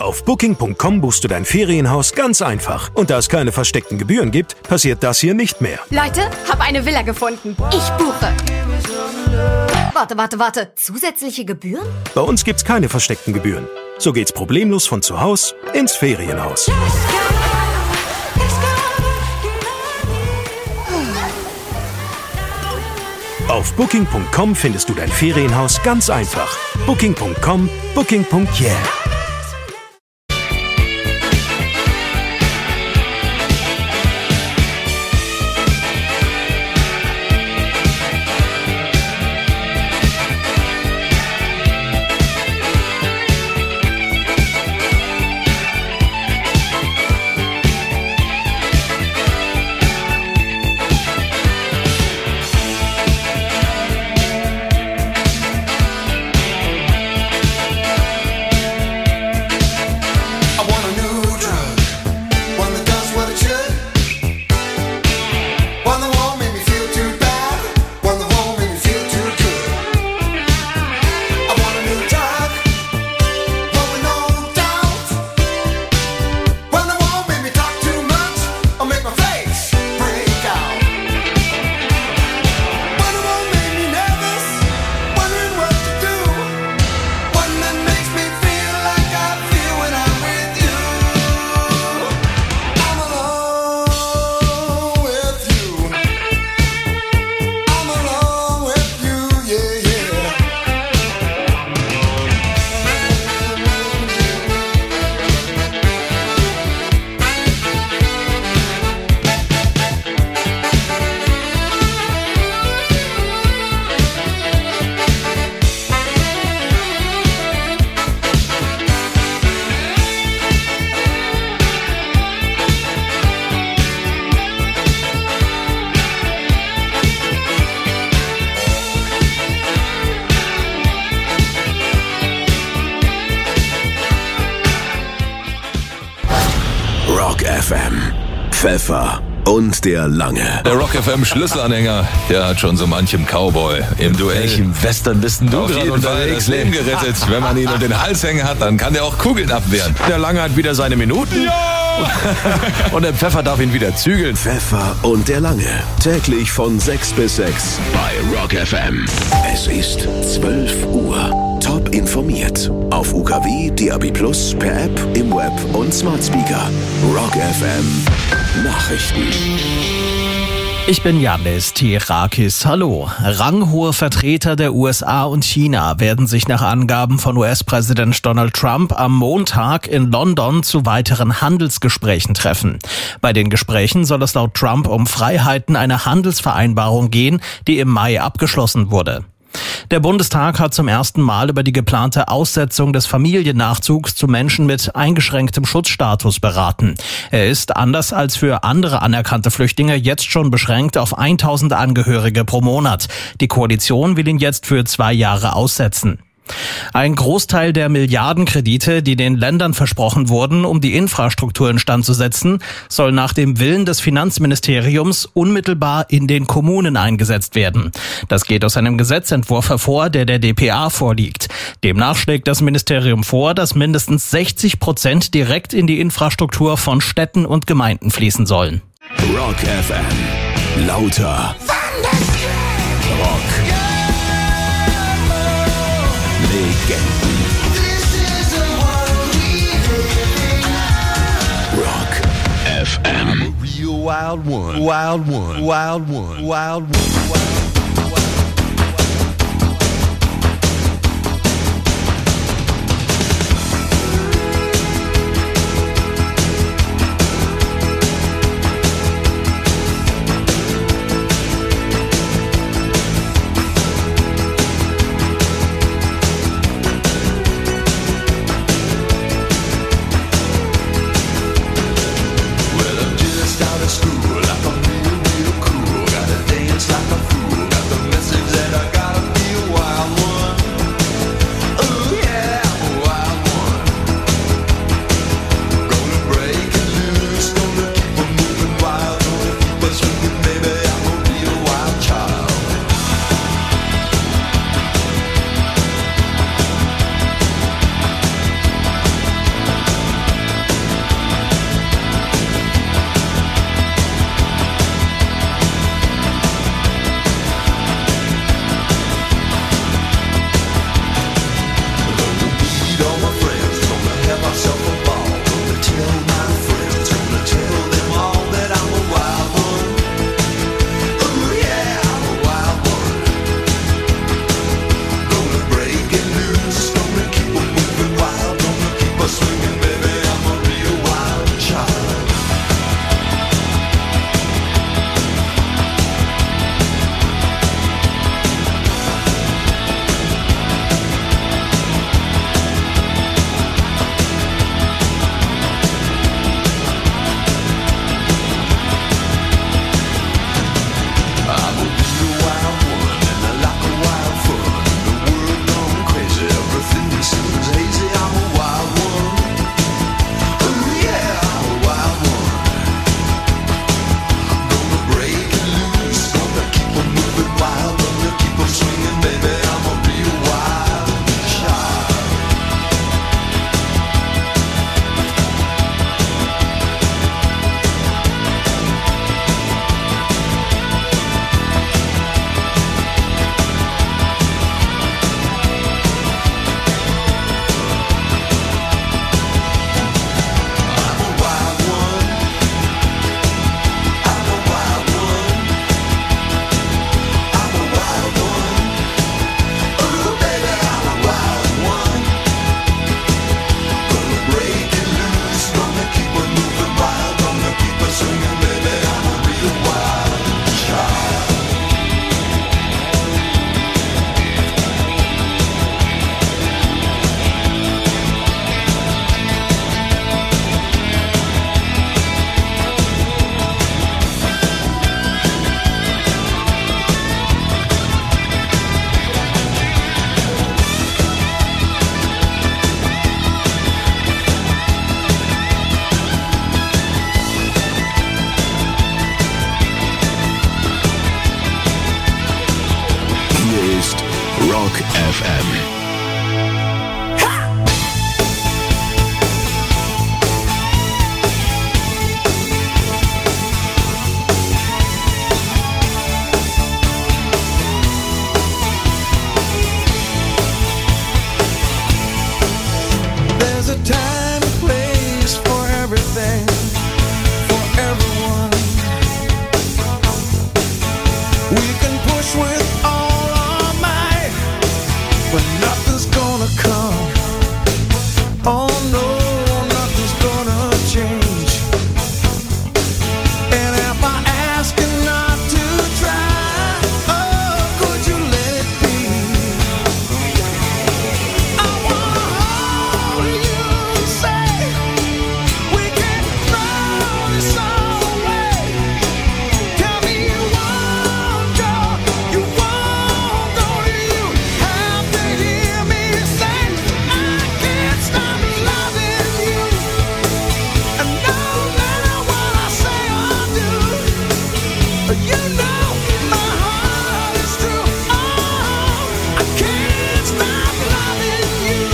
Auf Booking.com buchst du dein Ferienhaus ganz einfach. Und da es keine versteckten Gebühren gibt, passiert das hier nicht mehr. Leute, hab eine Villa gefunden. Ich buche. Warte. Zusätzliche Gebühren? Bei uns gibt's keine versteckten Gebühren. So geht's problemlos von zu Hause ins Ferienhaus. Auf Booking.com findest du dein Ferienhaus ganz einfach. Booking.com, Booking.yeah. Rock FM. Pfeffer und der Lange. Der Rock FM Schlüsselanhänger, der hat schon so manchem Cowboy im Duell. Welchen Western bist denn du Auf gerade jeden Fall unterwegs? das Leben gerettet. Wenn man ihn um den Hals hängen hat, dann kann der auch Kugeln abwehren. Der Lange hat wieder seine Minuten. Ja! Und der Pfeffer darf ihn wieder zügeln. Pfeffer und der Lange. Täglich von 6 bis 6 bei Rock FM. Es ist 12 Uhr. Top informiert. Auf UKW, DAB+, per App, im Web und Smart Speaker. Rock FM Nachrichten. Ich bin Yannis Tirakis. Hallo. Ranghohe Vertreter der USA und China werden sich nach Angaben von US-Präsident Donald Trump am Montag in London zu weiteren Handelsgesprächen treffen. Bei den Gesprächen soll es laut Trump um Freiheiten einer Handelsvereinbarung gehen, die im Mai abgeschlossen wurde. Der Bundestag hat zum ersten Mal über die geplante Aussetzung des Familiennachzugs zu Menschen mit eingeschränktem Schutzstatus beraten. Er ist, anders als für andere anerkannte Flüchtlinge, jetzt schon beschränkt auf 1000 Angehörige pro Monat. Die Koalition will ihn jetzt für 2 Jahre aussetzen. Ein Großteil der Milliardenkredite, die den Ländern versprochen wurden, um die Infrastruktur instand zu setzen, soll nach dem Willen des Finanzministeriums unmittelbar in den Kommunen eingesetzt werden. Das geht aus einem Gesetzentwurf hervor, der dpa vorliegt. Demnach schlägt das Ministerium vor, dass mindestens 60% direkt in die Infrastruktur von Städten und Gemeinden fließen sollen. Rock FM. Lauter. Rock. Legenden. Rock FM. Real wild one. Wild one. Wild one. Wild one. School, like I'm real, real cool. Gotta dance like a fool. Rock FM. There's a time and place for everything, for everyone. We can push with all our might, but nothing's gonna come. Oh no, nothing's gonna change. And if I ask you not to try, oh, could you let it be? I wanna hold you and say we can throw this all away. Tell me you won't go, you won't go. Do you have to hear me say I can't stop loving you? And no matter what I say or do, you know my heart is true. Oh, I can't stop loving you.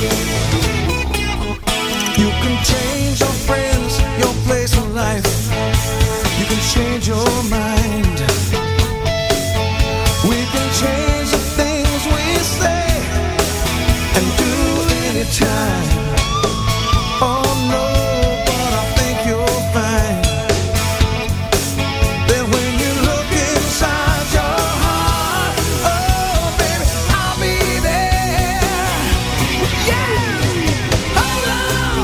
You can change your friends, your place in life. You can change your mind. We can change the things we say and do anytime. Oh no, but I think you'll find that when you look inside your heart, oh baby, I'll be there. Yeah, hold on.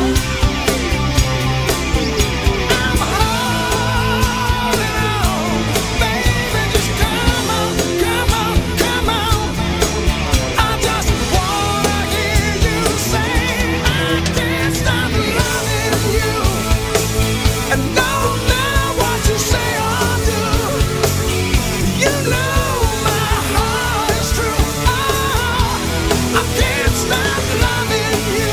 I'm holding on, baby, just come on, come on, come on. I just wanna hear you say I can't stop loving you. And no matter what you say or do, you know my heart is true. Oh, I can't stop loving you.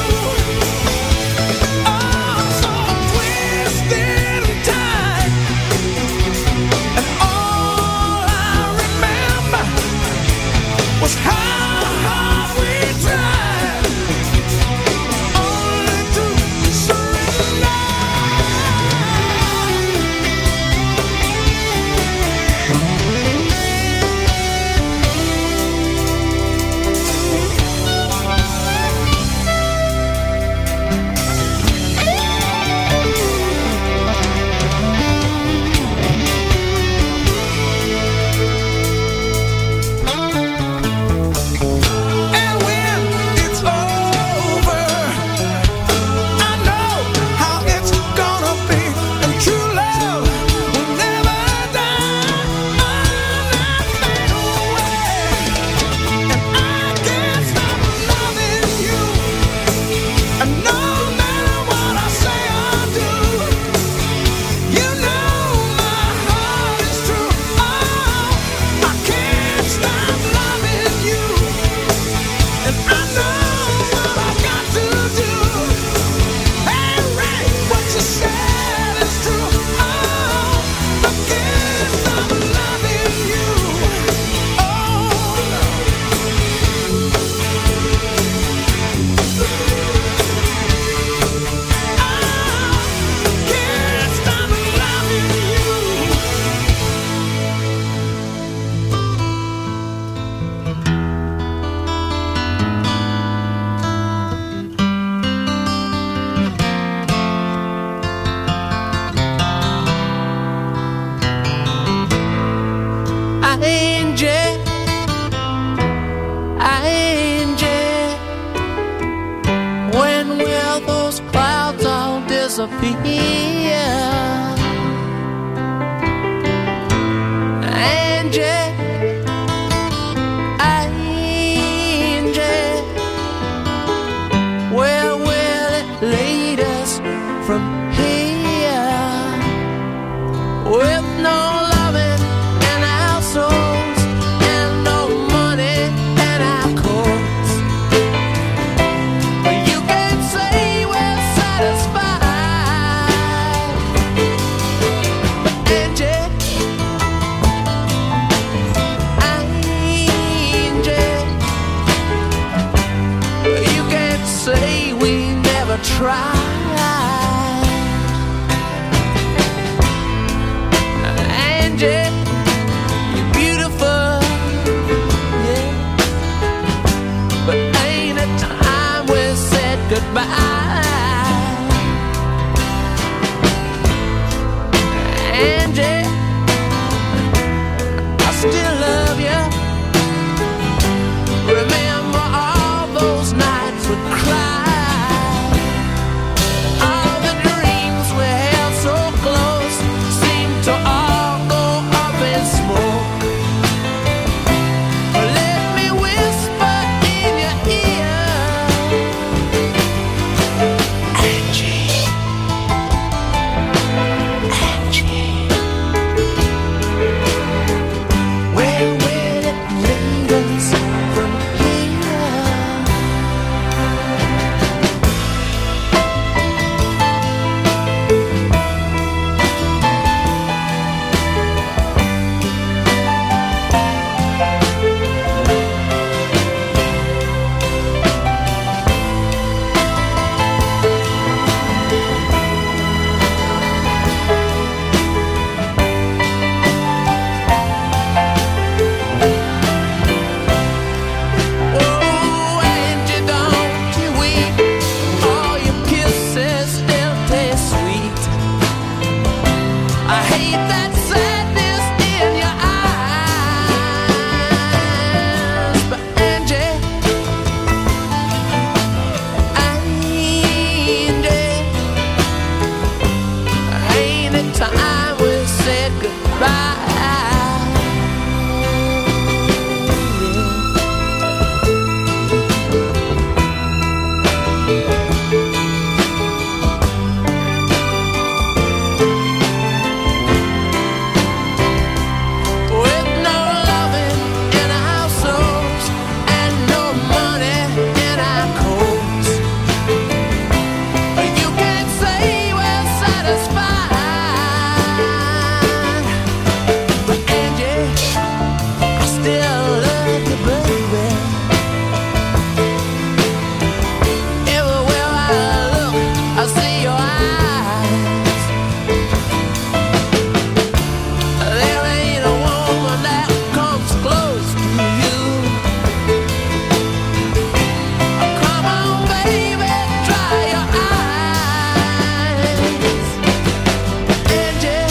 Oh, so I'm twisted and tied, and all I remember was how hard we tried, only to surrender. And when it's over, I know how it's gonna be. And true love will never die, not fade away. And I can't stop loving you. And no matter what I say or do, you know my heart is true. Oh, I can't stop loving you. And I know what I've got to do. Hey, Ray, what you said is true. Oh, I can't stop loving you. Oh, no. I can't stop loving you. When will those clouds all disappear? Angie, where will it lead us from here? With no loving in our souls and no money in our coats, you can say we're satisfied. tried. Angie, you're beautiful, yeah, but ain't it time we said goodbye? Angie, I still love you. Remember all those nights we cried. All the dreams we held so close seem to all go up in smoke. Let me whisper in your ear, Angie, Angie, where will it lead us from here? Oh, Angie, don't you weep. All your kisses still taste sweet. I hate that sadness in your eyes, but Angie, ain't it time we said goodbye? With no loving in our souls and no money in our coats, you can't say we're satisfied. But Angie, I still love you, baby. Everywhere I look, I see your eyes. There ain't a woman that comes close to you. Come on, baby, dry your eyes. Angie,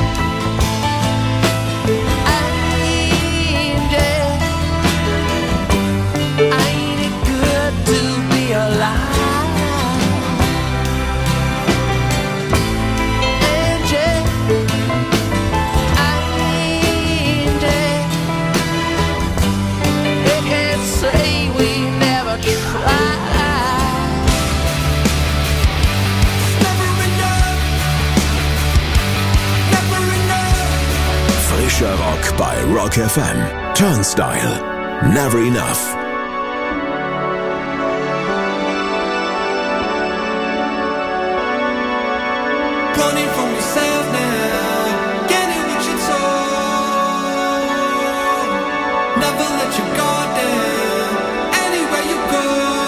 ain't it good to be alive? Angie, they can't say we never tried. Never enough, never enough. Frischer Rock bei Rock FM. Turnstile. Never enough. Running from yourself now, getting what you told. Never let your guard down, anywhere you go.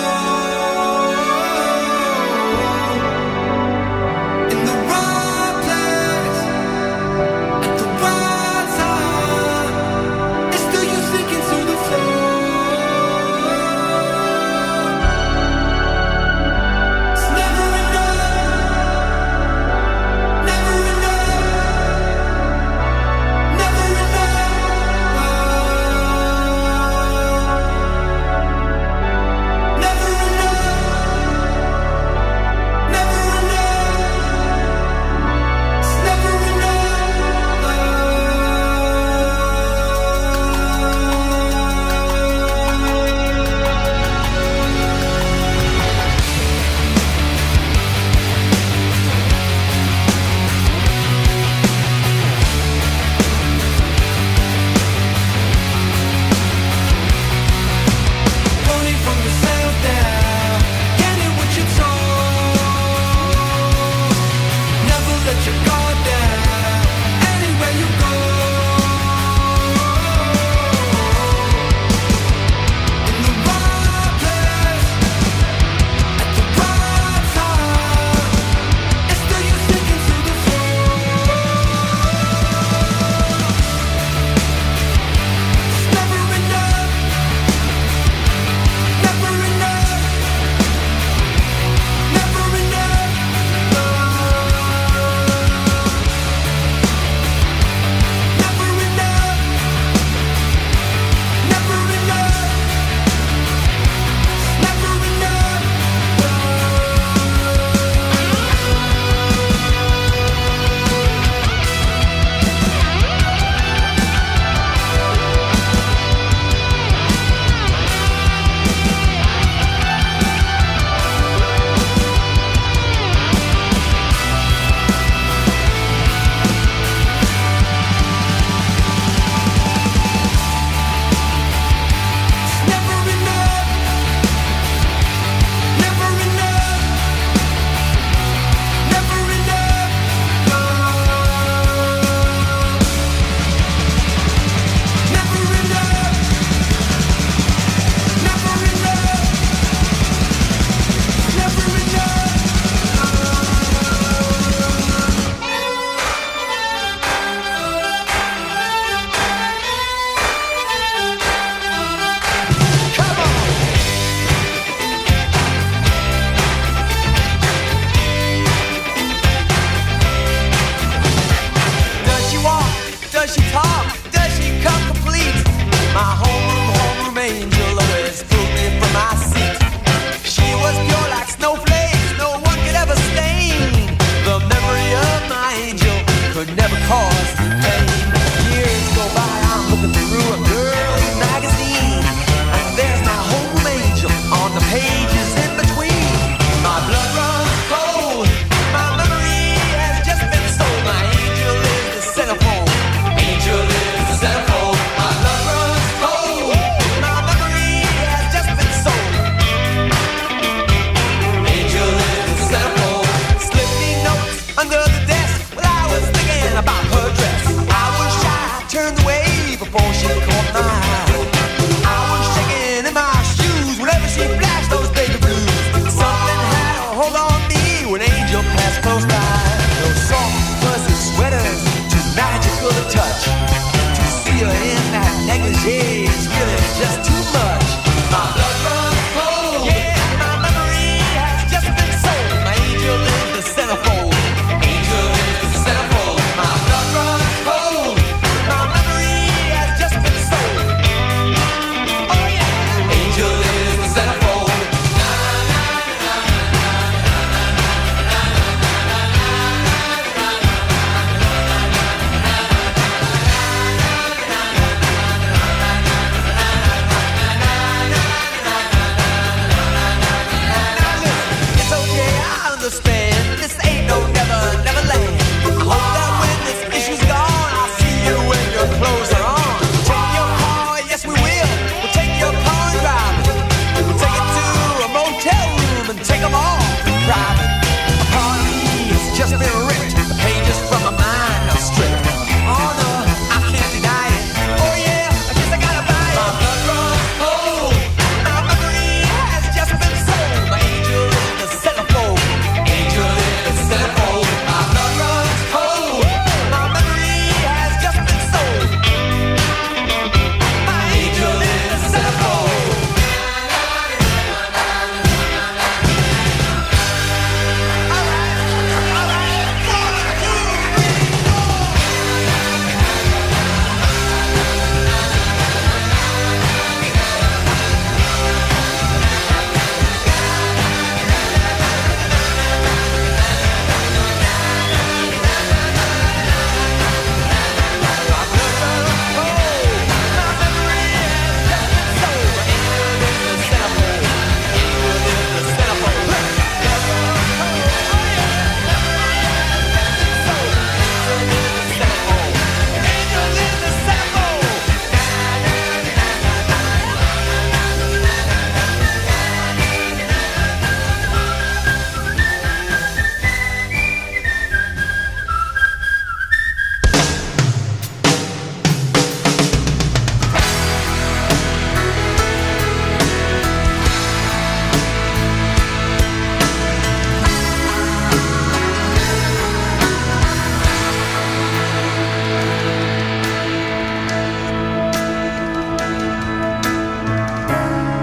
In the right place, at the right time, it's still you sinking to the floor. It's never enough.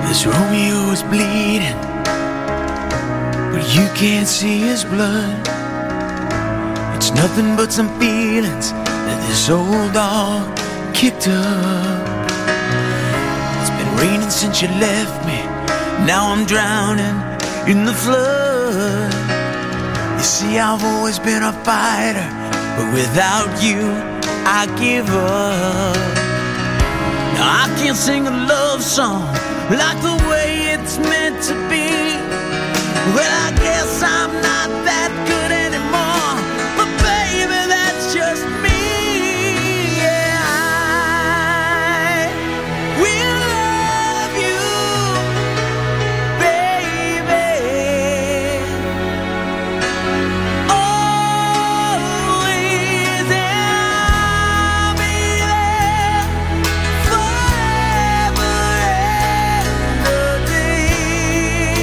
This Romeo is bleeding, but you can't see his blood. It's nothing but some feelings that this old dog kicked up. It's been raining since you left me. Now I'm drowning in the flood. You see, I've always been a fighter, but without you, I give up. Now I can't sing a love song like the way it's meant to be. Well, I guess I'm not that good anymore, but baby, that's just me. Yeah, I will love you, baby, always, and I'll be there forever and a day.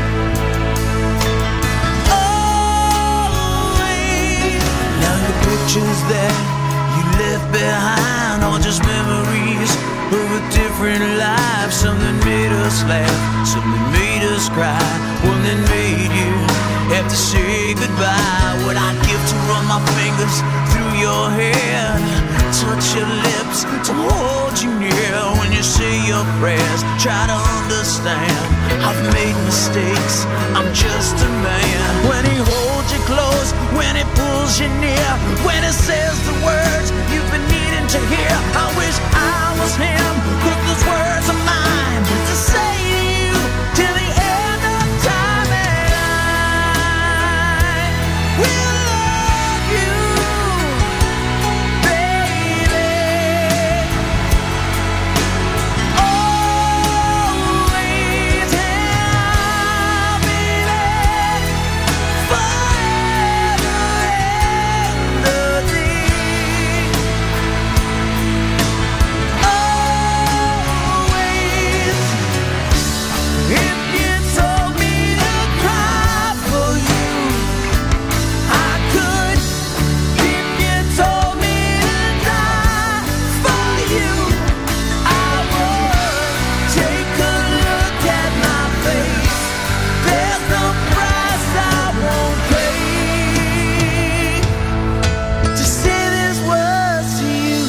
Always. Now the pictures that you left behind are just memories of a different life. Something made us laugh, something made us cry, one that made you have to say goodbye. What I'd give to run my fingers through your hair, touch your lips, to hold you near when you say your prayers. Try to understand, I've made mistakes, I'm just a man. When he holds you close, when he pulls you near, when he says the words you've been needing to hear, I wish I was him, but those words are mine to say to you till the end of time. And I will love you, baby, always, and I'll be there forever and a day. Always. If you told me to cry for you, I could. If you told me to die for you, I would. Take a look at my face. There's no price I won't pay to say these words to you.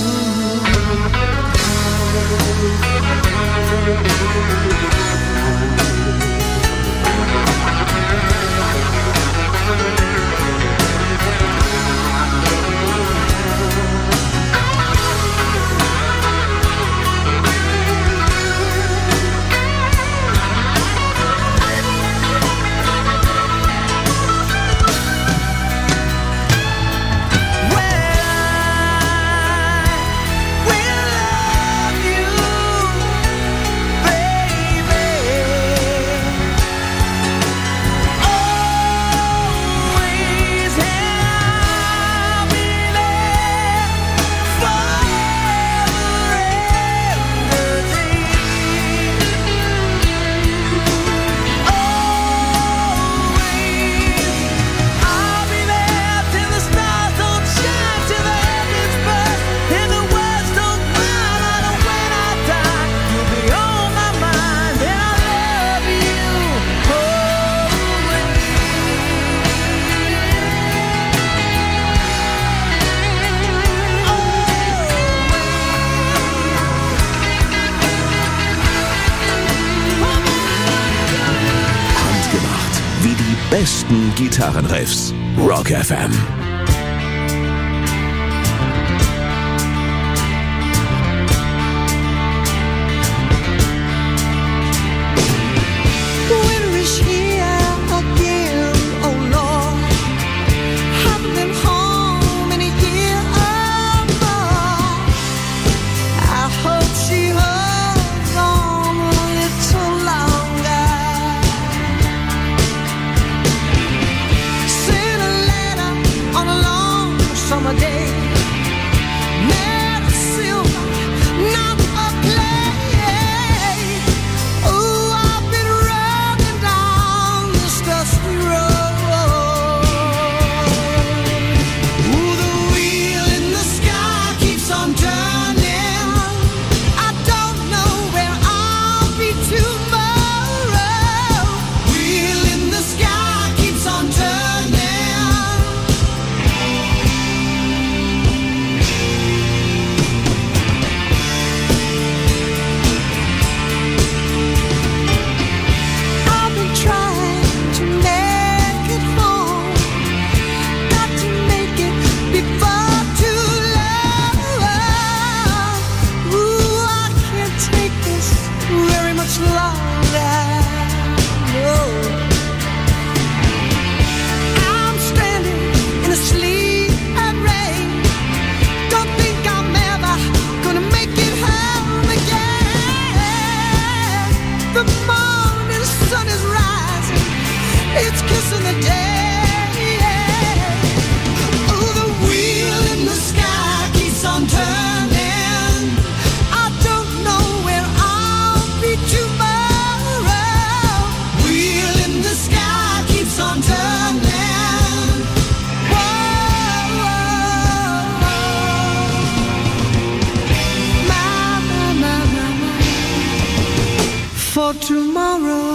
Handgemacht wie die besten Gitarrenriffs. Rock FM. Winter is here again, oh Lord. Haven't been home in a year or more. I hope she holds on a little longer. Send a letter on much longer. No. I'm standing in a sleet and rain. Don't think I'm ever gonna make it home again. The morning sun is rising, it's kissing the day. Oh, the wheel in the sky keeps on turning. I don't know where I'll be tomorrow. Wheel in the sky keeps on turning. Whoa, whoa, whoa. My. For tomorrow.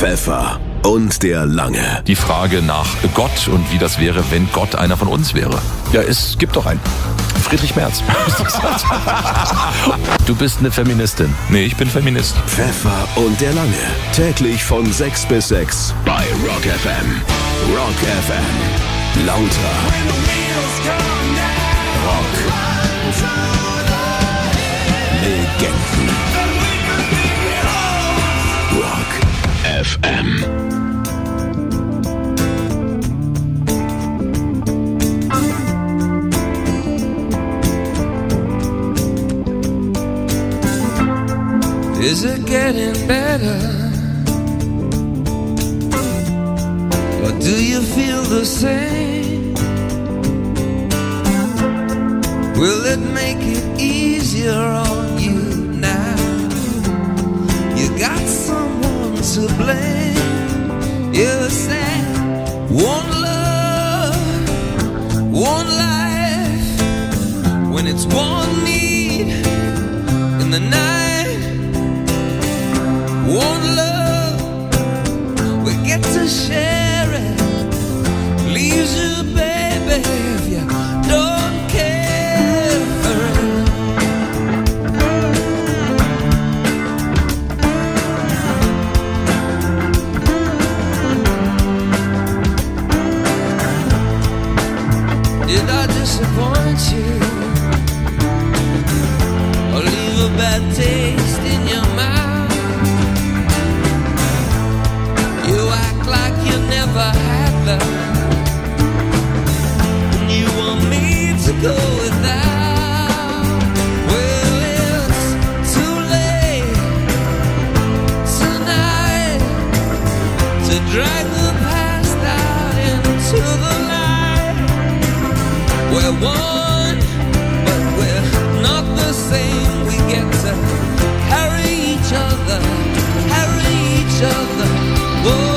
Pfeffer und der Lange. Die Frage nach Gott und wie das wäre, wenn Gott einer von uns wäre. Ja, es gibt doch einen. Friedrich Merz. Du bist eine Feministin. Nee, ich bin Feminist. Pfeffer und der Lange. Täglich von 6 bis 6 bei Rock FM. Rock FM. Lauter. Rock. Legenden. Rock FM. Is it getting better? Or do you feel the same? Will it make it easier on you now? You got someone to blame. You said one love, one life. When it's one need in the night, one love, we get to share it. Leaves you, baby, if you don't care for it. Did I disappoint you? Or leave a bad taste in your mouth? Like you never had love, and you want me to go without. Well, it's too late tonight to drag the past out into the light. We're one, but we're not the same. We get to carry each other, carry each other. Whoa.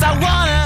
I wanna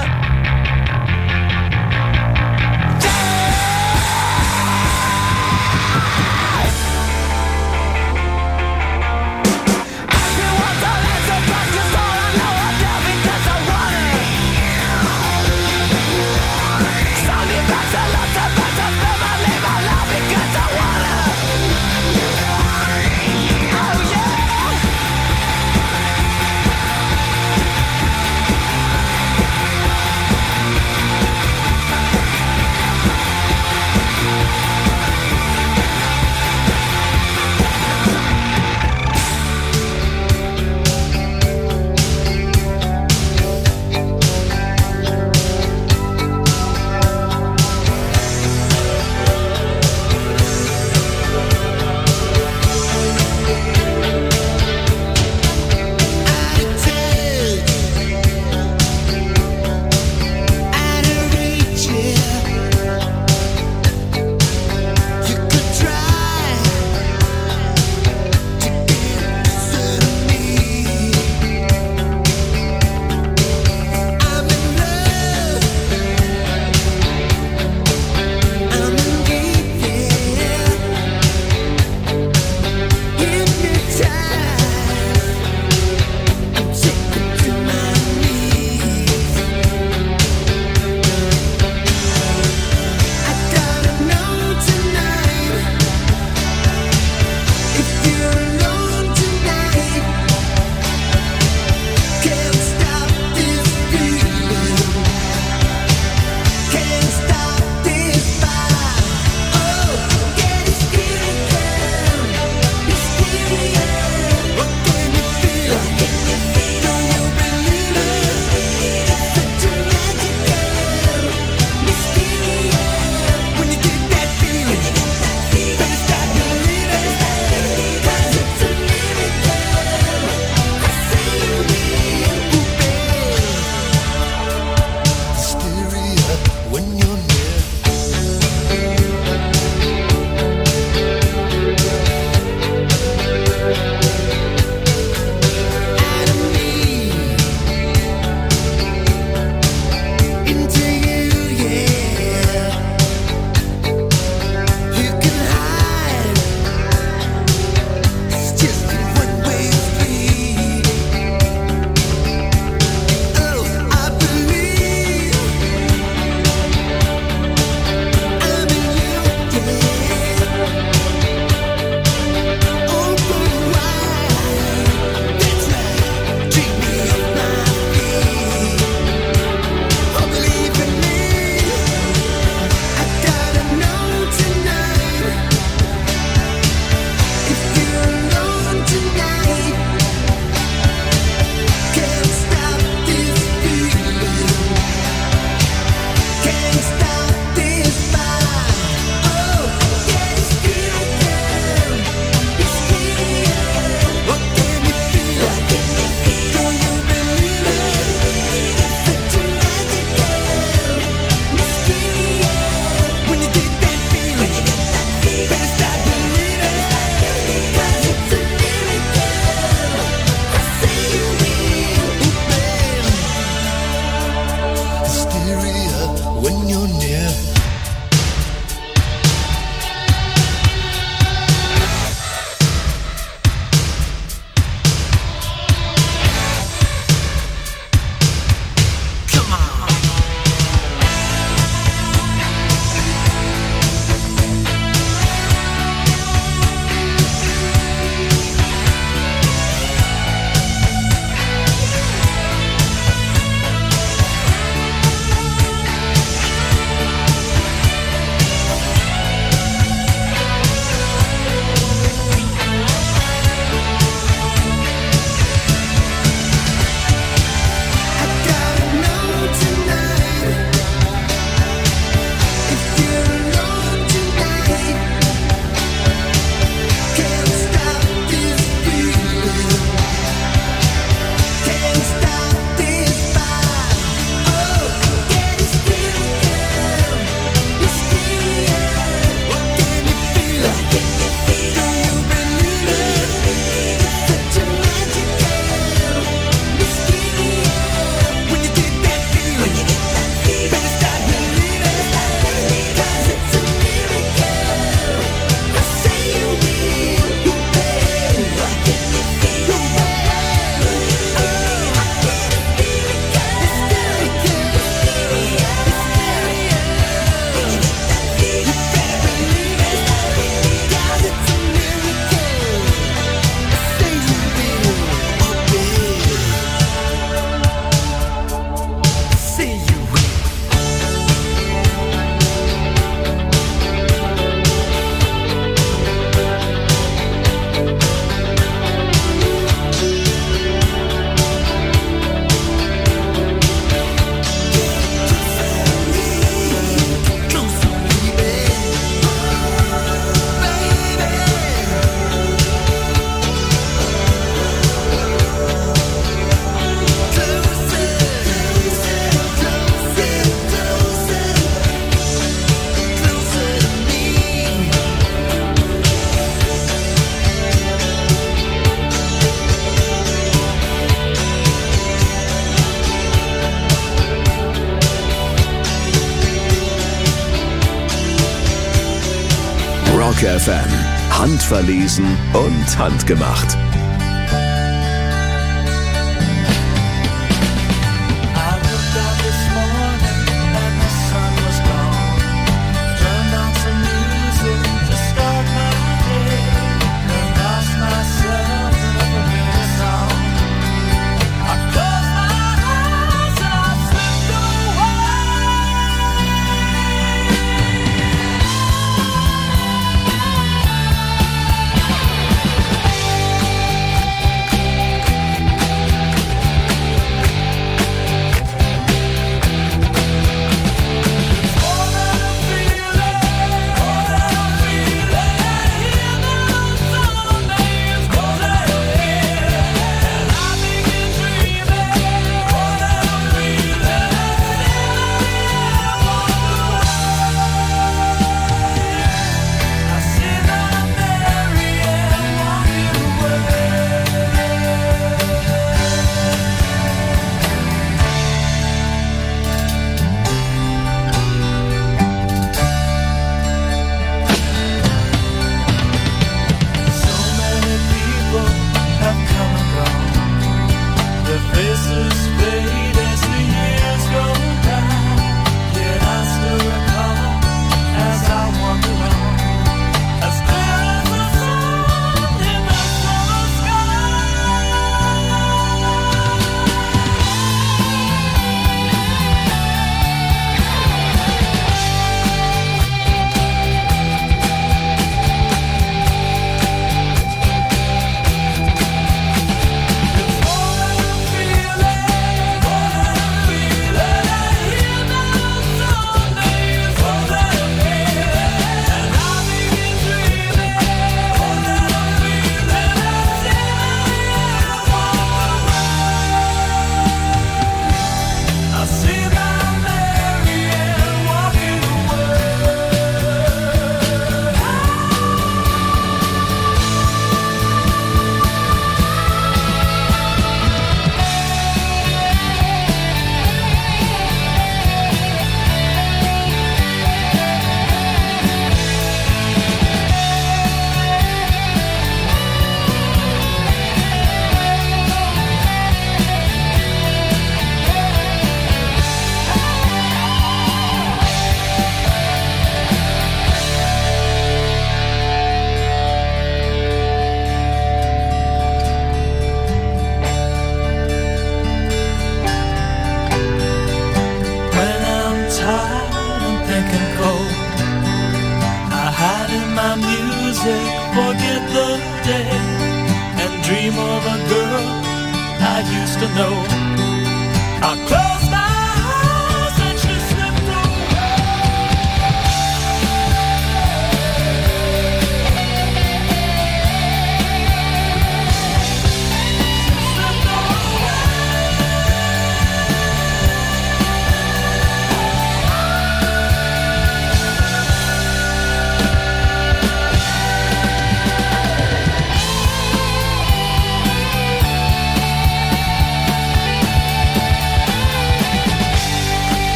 FM. Handverlesen und handgemacht.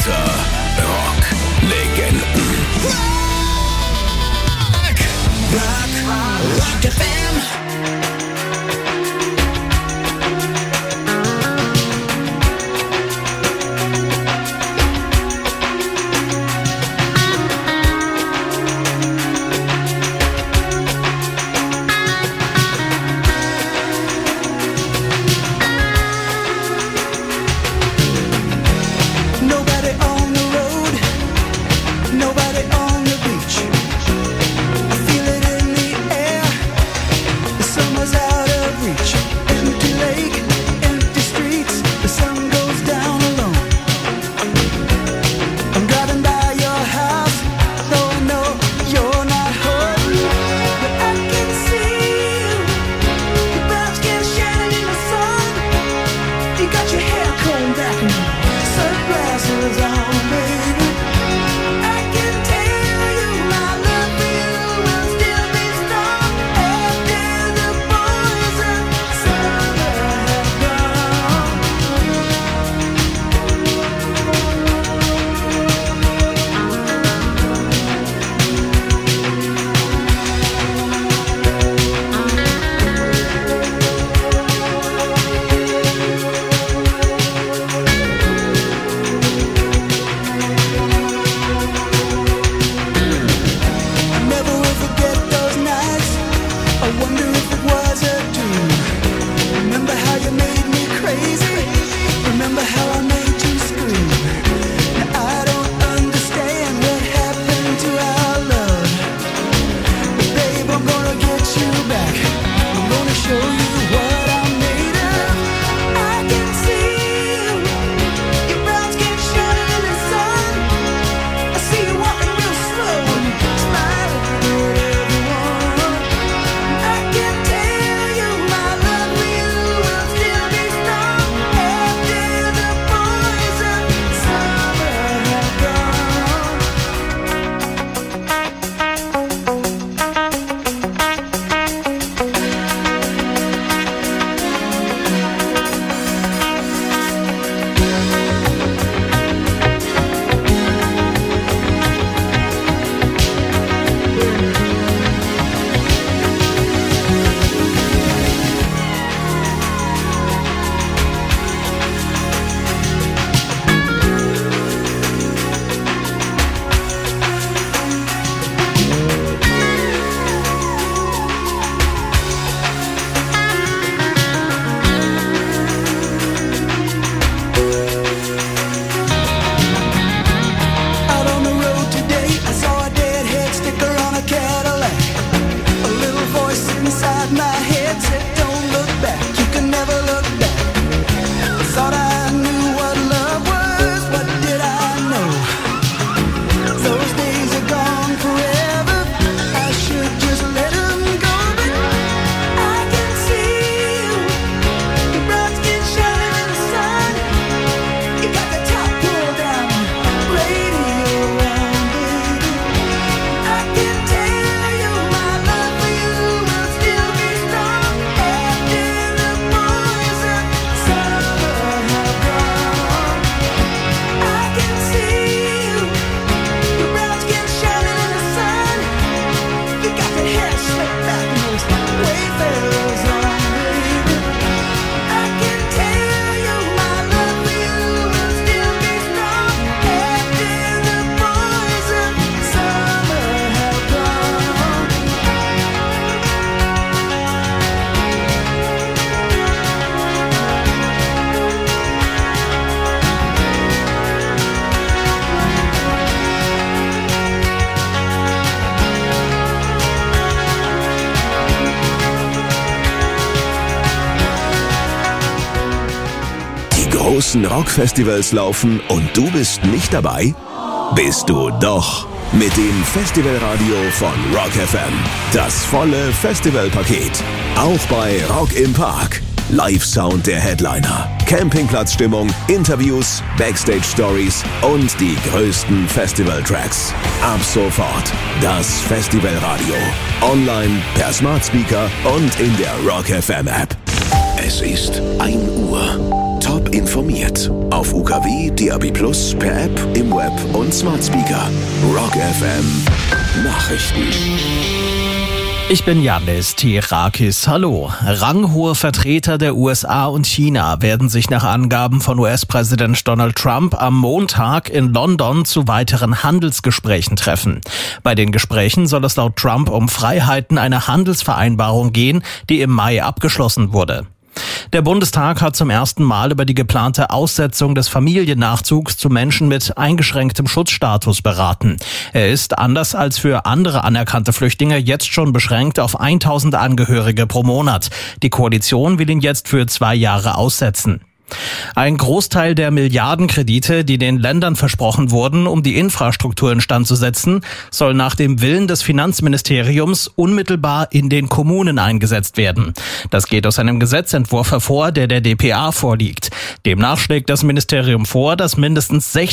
unter Rock-Legenden. Rock FM. großen Rockfestivals laufen und du bist nicht dabei? Bist du doch. Mit dem Festivalradio von Rock FM. Das volle Festivalpaket. Auch bei Rock im Park. Live-Sound der Headliner, Campingplatzstimmung, Interviews, Backstage-Stories und die größten Festival-Tracks. Ab sofort das Festivalradio. Online, per Smart Speaker und in der Rock FM App. Es ist 1 Uhr. Top informiert. Auf UKW, DAB+, per App, im Web und Smart Speaker. Rock FM Nachrichten. Ich bin Yannis Tirakis. Hallo. Ranghohe Vertreter der USA und China werden sich nach Angaben von US-Präsident Donald Trump am Montag in London zu weiteren Handelsgesprächen treffen. Bei den Gesprächen soll es laut Trump um Freiheiten einer Handelsvereinbarung gehen, die im Mai abgeschlossen wurde. Der Bundestag hat zum ersten Mal über die geplante Aussetzung des Familiennachzugs zu Menschen mit eingeschränktem Schutzstatus beraten. Er ist, anders als für andere anerkannte Flüchtlinge, jetzt schon beschränkt auf 1000 Angehörige pro Monat. Die Koalition will ihn jetzt für 2 Jahre aussetzen. Ein Großteil der Milliardenkredite, die den Ländern versprochen wurden, um die Infrastruktur instand zu setzen, soll nach dem Willen des Finanzministeriums unmittelbar in den Kommunen eingesetzt werden. Das geht aus einem Gesetzentwurf hervor, der dpa vorliegt. Demnach schlägt das Ministerium vor, dass mindestens